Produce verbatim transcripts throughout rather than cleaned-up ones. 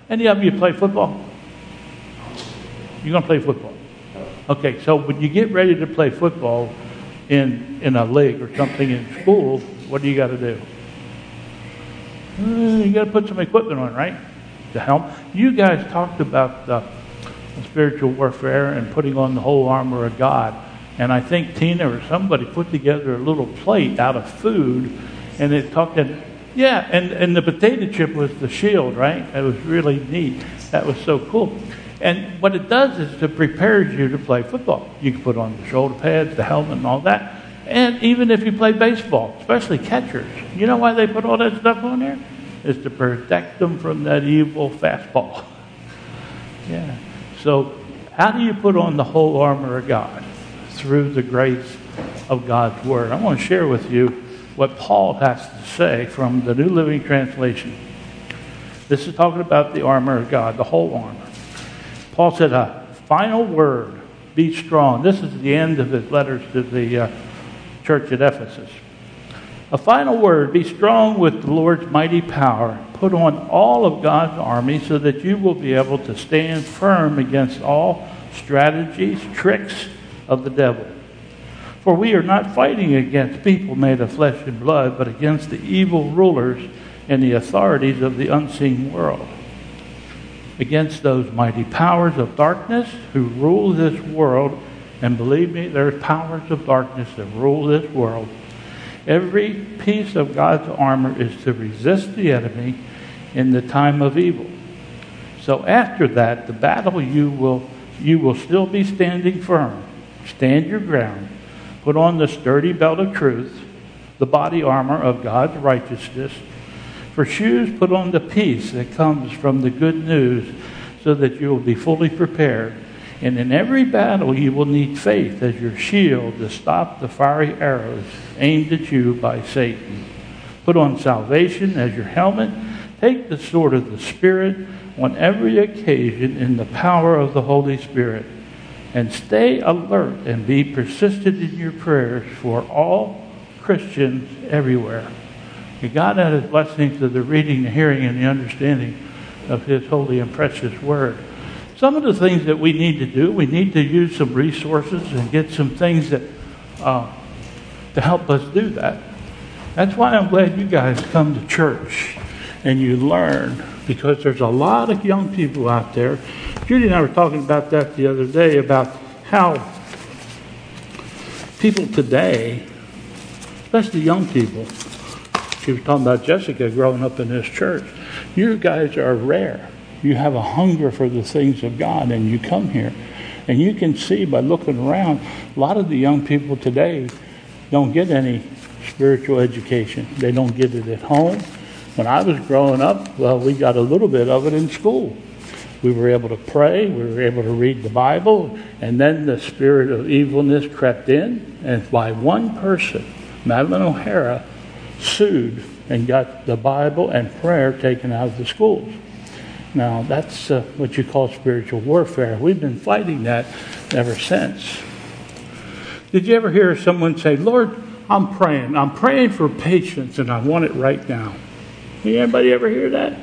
Any of you play football? You're going to play football. Okay, so when you get ready to play football in, in a league or something in school, what do you got to do? Uh, you got to put some equipment on, right? To help. You guys talked about the spiritual warfare and putting on the whole armor of God. And I think Tina or somebody put together a little plate out of food, and it talked in, yeah, and, and the potato chip was the shield, right? It was really neat. That was so cool. And what it does is it prepares you to play football. You can put on the shoulder pads, the helmet, and all that. And even if you play baseball, especially catchers, you know why they put all that stuff on there? It's to protect them from that evil fastball. Yeah. So how do you put on the whole armor of God? Through the grace of God's Word. I want to share with you what Paul has to say from the New Living Translation. This is talking about the armor of God, the whole armor. Paul said, a final word, be strong. This is the end of his letters to the uh, church at Ephesus. A final word, be strong with the Lord's mighty power. Put on all of God's army so that you will be able to stand firm against all strategies, tricks of the devil. For we are not fighting against people made of flesh and blood, but against the evil rulers and the authorities of the unseen world. Against those mighty powers of darkness who rule this world. And believe me, there's powers of darkness that rule this world. Every piece of God's armor is to resist the enemy in the time of evil. So after that, the battle you will you will still be standing firm. Stand your ground. Put on the sturdy belt of truth, the body armor of God's righteousness. For shoes, put on the peace that comes from the good news, so that you will be fully prepared. And in every battle you will need faith as your shield to stop the fiery arrows aimed at you by Satan. Put on salvation as your helmet. Take the sword of the Spirit on every occasion in the power of the Holy Spirit. And stay alert and be persistent in your prayers for all Christians everywhere. May God add his blessings to the reading, the hearing, and the understanding of his holy and precious word. Some of the things that we need to do, we need to use some resources and get some things that uh, to help us do that. That's why I'm glad you guys come to church and you learn, because there's a lot of young people out there. Judy and I were talking about that the other day, about how people today, especially young people, she was talking about Jessica growing up in this church. You guys are rare. You have a hunger for the things of God, and you come here. And you can see by looking around, a lot of the young people today don't get any spiritual education. They don't get it at home. When I was growing up, well, we got a little bit of it in school. We were able to pray, we were able to read the Bible, and then the spirit of evilness crept in, and by one person, Madeline O'Hara, sued and got the Bible and prayer taken out of the schools. Now, that's uh, what you call spiritual warfare. We've been fighting that ever since. Did you ever hear someone say, Lord, I'm praying. I'm praying for patience, and I want it right now. Did anybody ever hear that?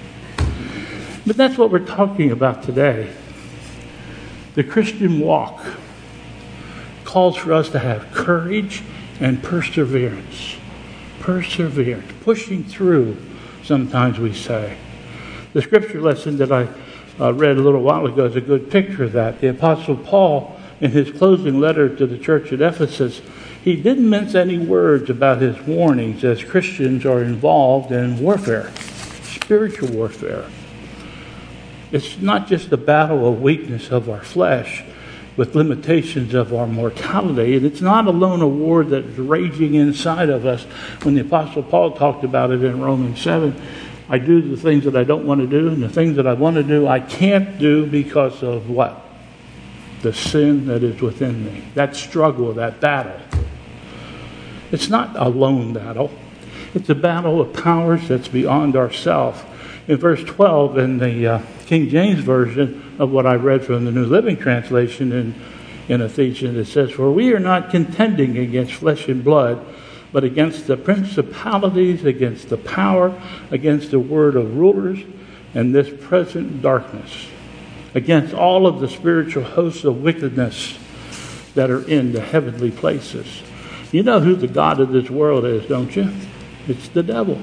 But that's what we're talking about today. The Christian walk calls for us to have courage and perseverance. Perseverance. Pushing through, sometimes we say. The scripture lesson that I uh, read a little while ago is a good picture of that. The Apostle Paul, in his closing letter to the church at Ephesus, he didn't mince any words about his warnings as Christians are involved in warfare, spiritual warfare. It's not just a battle of weakness of our flesh with limitations of our mortality. And it's not alone a war that's raging inside of us. When the Apostle Paul talked about it in Romans seven, I do the things that I don't want to do, and the things that I want to do, I can't do because of what? The sin that is within me. That struggle, that battle. It's not a lone battle. It's a battle of powers that's beyond ourselves. In verse twelve, in the uh, King James Version of what I read from the New Living Translation in, in Ephesians, it says, For we are not contending against flesh and blood, but against the principalities, against the power, against the word of rulers and this present darkness, against all of the spiritual hosts of wickedness that are in the heavenly places. You know who the god of this world is, don't you? It's the devil.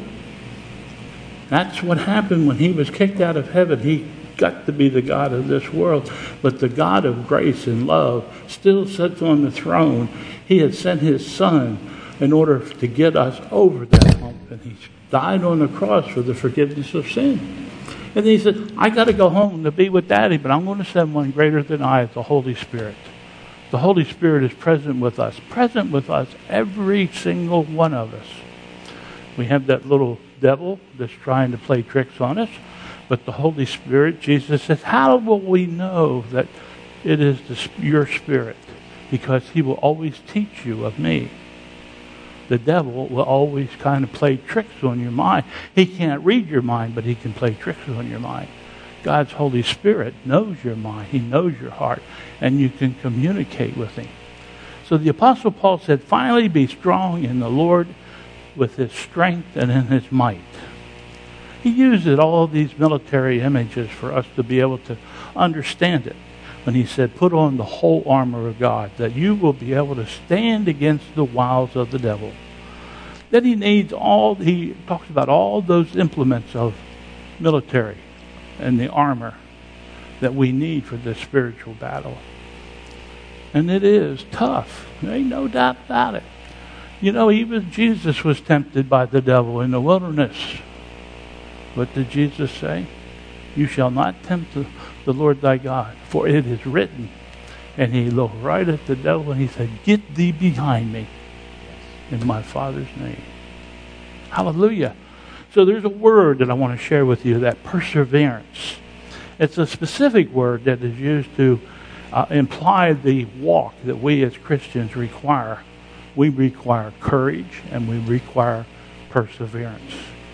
That's what happened when he was kicked out of heaven. He got to be the god of this world. But the God of grace and love still sits on the throne. He has sent his son in order to get us over that hump. And he died on the cross for the forgiveness of sin. And then he said, I got to go home to be with Daddy, but I'm going to send one greater than I, the Holy Spirit. The Holy Spirit is present with us, present with us, every single one of us. We have that little devil that's trying to play tricks on us, but the Holy Spirit, Jesus says, how will we know that it is the, your Spirit? Because he will always teach you of me. The devil will always kind of play tricks on your mind. He can't read your mind, but he can play tricks on your mind. God's Holy Spirit knows your mind. He knows your heart, and you can communicate with him. So the Apostle Paul said, finally be strong in the Lord with his strength and in his might. He uses all of these military images for us to be able to understand it. When he said, put on the whole armor of God, that you will be able to stand against the wiles of the devil. Then he needs all, he talks about all those implements of military and the armor that we need for this spiritual battle. And it is tough. There ain't no doubt about it. You know, even Jesus was tempted by the devil in the wilderness. What did Jesus say? You shall not tempt the, the Lord thy God, for it is written. And he looked right at the devil and he said, get thee behind me in my Father's name. Hallelujah. So there's a word that I want to share with you, that perseverance. It's a specific word that is used to uh, imply the walk that we as Christians require. We require courage and we require perseverance.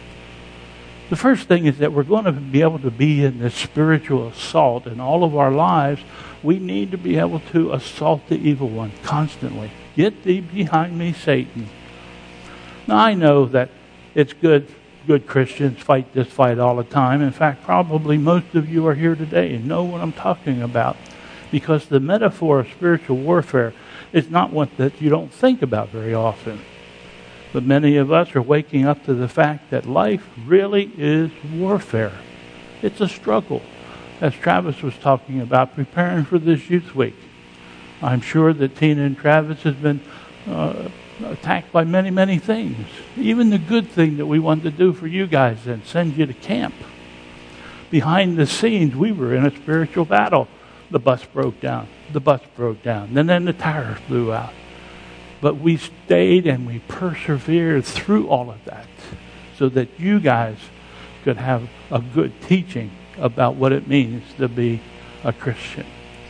The first thing is that we're going to be able to be in this spiritual assault in all of our lives. We need to be able to assault the evil one constantly. Get thee behind me, Satan. Now I know that it's good, good Christians fight this fight all the time. In fact, probably most of you are here today and know what I'm talking about, because the metaphor of spiritual warfare is not one that you don't think about very often. But many of us are waking up to the fact that life really is warfare. It's a struggle, as Travis was talking about, preparing for this youth week. I'm sure that Tina and Travis has been uh, attacked by many, many things. Even the good thing that we wanted to do for you guys and send you to camp. Behind the scenes, we were in a spiritual battle. The bus broke down. The bus broke down. And then the tires blew out. But we stayed and we persevered through all of that so that you guys could have a good teaching about what it means to be a Christian.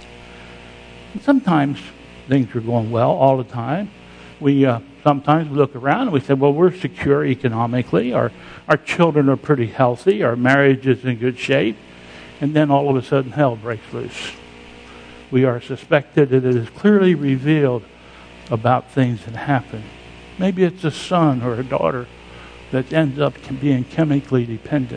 And sometimes things are going well all the time. We uh, sometimes look around and we say, well, we're secure economically. Our, our children are pretty healthy. Our marriage is in good shape. And then all of a sudden hell breaks loose. We are suspected that it is clearly revealed about things that happen. Maybe it's a son or a daughter that ends up being chemically dependent.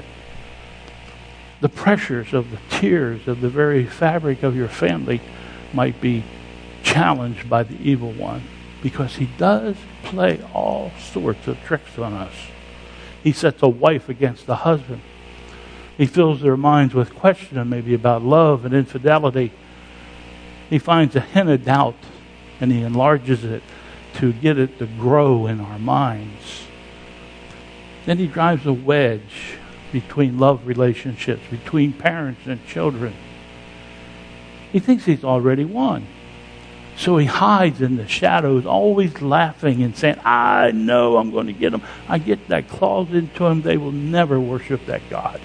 The pressures of the tears of the very fabric of your family might be challenged by the evil one, because he does play all sorts of tricks on us. He sets a wife against the husband. He fills their minds with questions maybe about love and infidelity. He finds a hint of doubt and he enlarges it to get it to grow in our minds. Then he drives a wedge between love relationships, between parents and children. He thinks he's already won. So he hides in the shadows, always laughing and saying, I know I'm going to get them. I get that clause into them. They will never worship that God.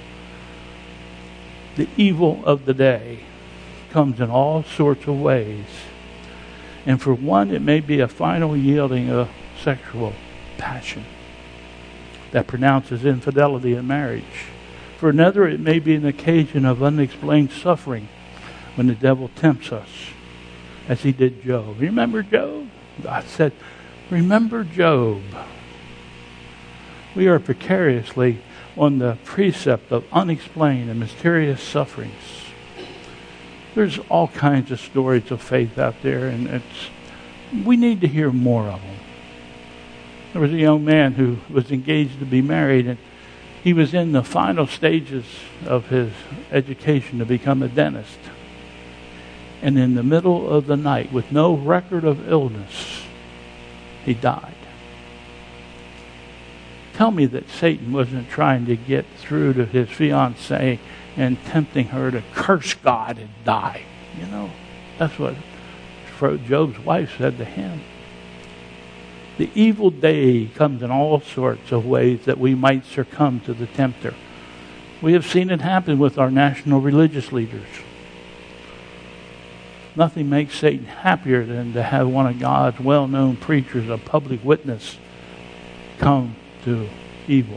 The evil of the day comes in all sorts of ways. And for one, it may be a final yielding of sexual passion that pronounces infidelity in marriage. For another, it may be an occasion of unexplained suffering when the devil tempts us, as he did Job. Remember Job? God said, remember Job. We are precariously on the precept of unexplained and mysterious sufferings. There's all kinds of stories of faith out there, and it's we need to hear more of them. There was a young man who was engaged to be married, and he was in the final stages of his education to become a dentist. And in the middle of the night, with no record of illness, he died. Tell me that Satan wasn't trying to get through to his fiancée and tempting her to curse God and die. You know, that's what Job's wife said to him. The evil day comes in all sorts of ways that we might succumb to the tempter. We have seen it happen with our national religious leaders. Nothing makes Satan happier than to have one of God's well-known preachers, a public witness, come to evil.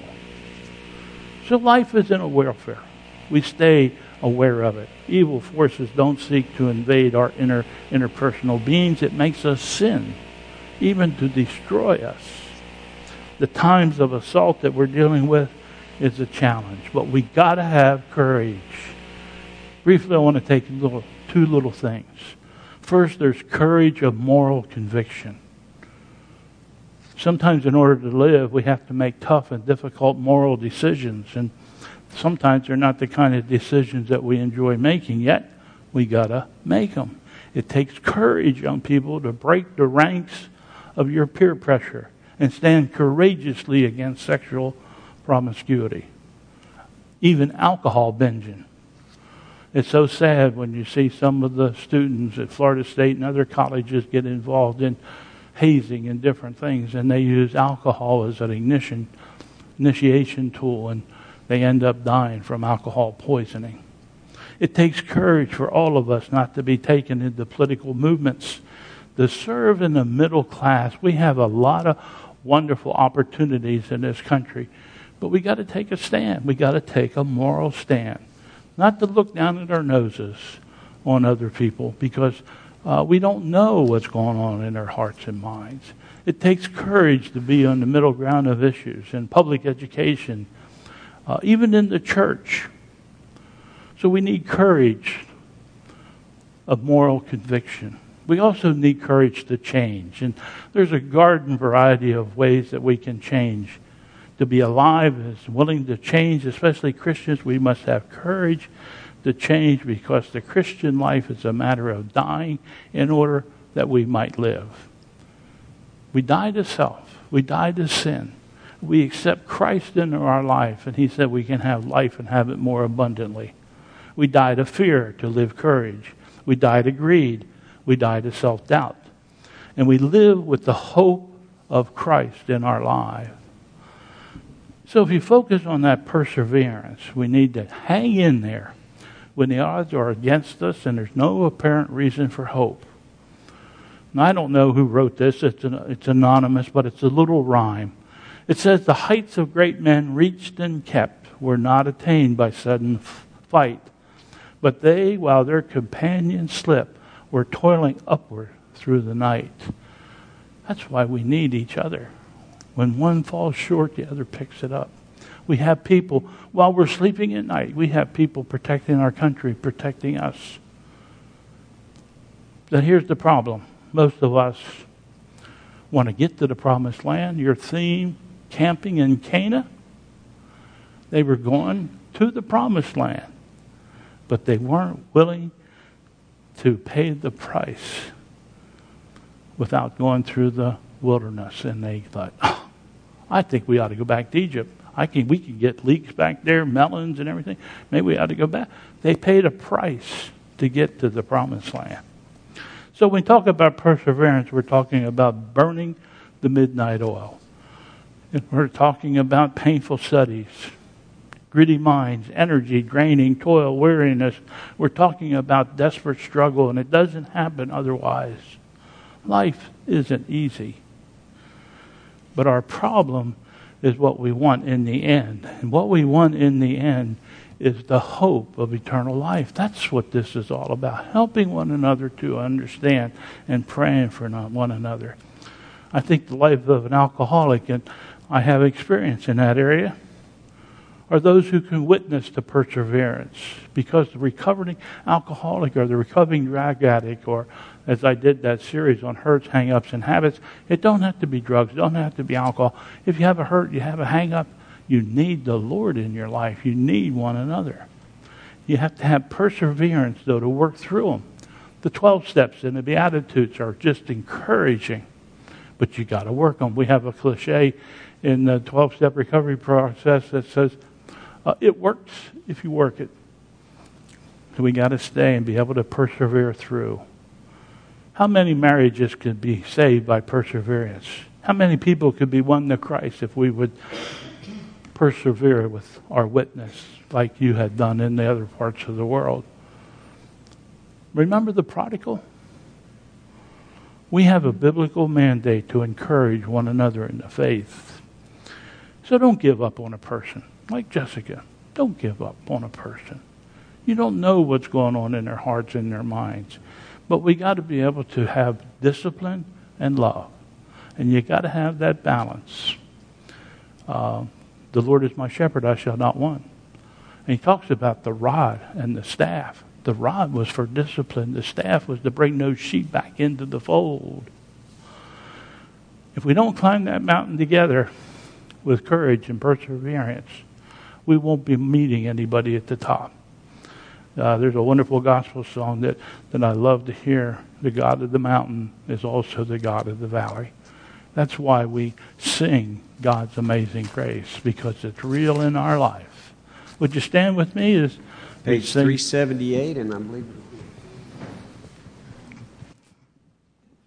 So life isn't a welfare. We stay aware of it. Evil forces don't seek to invade our inner interpersonal beings. It makes us sin, even to destroy us. The times of assault that we're dealing with is a challenge, but we got to have courage. Briefly, I want to take little, two little things. First, there's courage of moral conviction. Sometimes in order to live, we have to make tough and difficult moral decisions, and sometimes they're not the kind of decisions that we enjoy making, yet we got to make them. It takes courage, young people, to break the ranks of your peer pressure and stand courageously against sexual promiscuity, even alcohol binging. It's so sad when you see some of the students at Florida State and other colleges get involved in hazing and different things, and they use alcohol as an ignition, initiation tool, and they end up dying from alcohol poisoning. It takes courage for all of us not to be taken into political movements, to serve in the middle class. We have a lot of wonderful opportunities in this country, but we got to take a stand. We got to take a moral stand. Not to look down at our noses on other people, because uh, we don't know what's going on in their hearts and minds. It takes courage to be on the middle ground of issues in public education, uh, even in the church. So we need courage of moral conviction. We also need courage to change. And there's a garden variety of ways that we can change. To be alive is willing to change, especially Christians. We must have courage to change, because the Christian life is a matter of dying in order that we might live. We die to self. We die to sin. We accept Christ into our life, and he said we can have life and have it more abundantly. We die to fear, to live courage. We die to greed. We die to self-doubt. And we live with the hope of Christ in our life. So if you focus on that perseverance, we need to hang in there when the odds are against us and there's no apparent reason for hope. Now, I don't know who wrote this. It's, an, it's anonymous, but it's a little rhyme. It says, the heights of great men reached and kept were not attained by sudden f- fight, but they, while their companions slept, were toiling upward through the night. That's why we need each other. When one falls short, the other picks it up. We have people, while we're sleeping at night, we have people protecting our country, protecting us. But here's the problem. Most of us want to get to the promised land. Your theme, camping in Cana, they were going to the promised land, but they weren't willing to pay the price without going through the wilderness. And they thought, oh, I think we ought to go back to Egypt. I can, we can get leeks back there, melons and everything. Maybe we ought to go back. They paid a price to get to the promised land. So when we talk about perseverance, we're talking about burning the midnight oil. And we're talking about painful studies, gritty minds, energy, draining, toil, weariness. We're talking about desperate struggle, and it doesn't happen otherwise. Life isn't easy. But our problem is what we want in the end. And what we want in the end is the hope of eternal life. That's what this is all about, helping one another to understand and praying for one another. I think the life of an alcoholic, and I have experience in that area, are those who can witness to perseverance, because the recovering alcoholic or the recovering drug addict, or as I did that series on hurts, hang-ups, and habits, it don't have to be drugs, it don't have to be alcohol. If you have a hurt, you have a hang-up, you need the Lord in your life. You need one another. You have to have perseverance, though, to work through them. The twelve steps and the Beatitudes are just encouraging, but you got to work them. We have a cliche in the twelve-step recovery process that says, uh, it works if you work it. So we got to stay and be able to persevere through. How many marriages could be saved by perseverance? How many people could be won to Christ if we would persevere with our witness like you had done in the other parts of the world? Remember the prodigal? We have a biblical mandate to encourage one another in the faith. So don't give up on a person. Like Jessica, don't give up on a person. You don't know what's going on in their hearts and their minds. But we got to be able to have discipline and love. And you got to have that balance. Uh, the Lord is my shepherd, I shall not want. And he talks about the rod and the staff. The rod was for discipline. The staff was to bring those sheep back into the fold. If we don't climb that mountain together with courage and perseverance, we won't be meeting anybody at the top. Uh, there's a wonderful gospel song that, that I love to hear. The God of the mountain is also the God of the valley. That's why we sing God's amazing grace, because it's real in our life. Would you stand with me as Page three seventy-eight, and I believe